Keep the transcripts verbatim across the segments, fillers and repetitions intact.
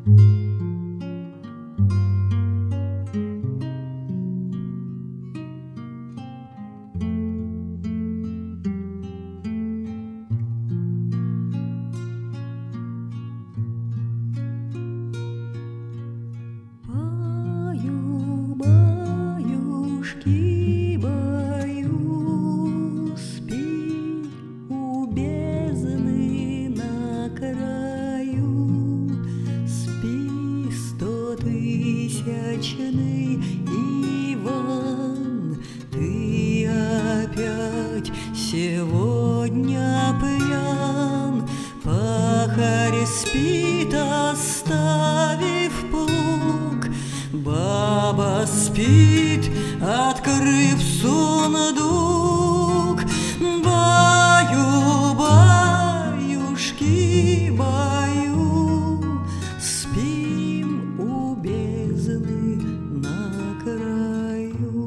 Тысячный Иван, ты опять сегодня пьян. Пахарь спит, оставив плуг, баба спит, открыв сундук. Баю, баюшки, баю, спим у бездны на краю.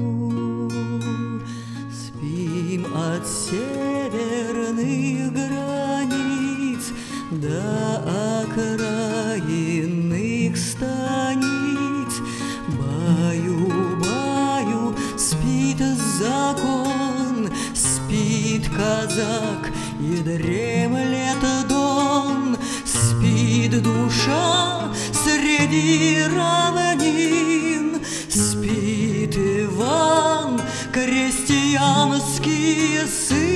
Спим от северных границ до окраинных станиц. Баю, баю, спит закон, спит казак и дремлет дон. Спит душа среди равнин, спит Иван, крестьянский сын.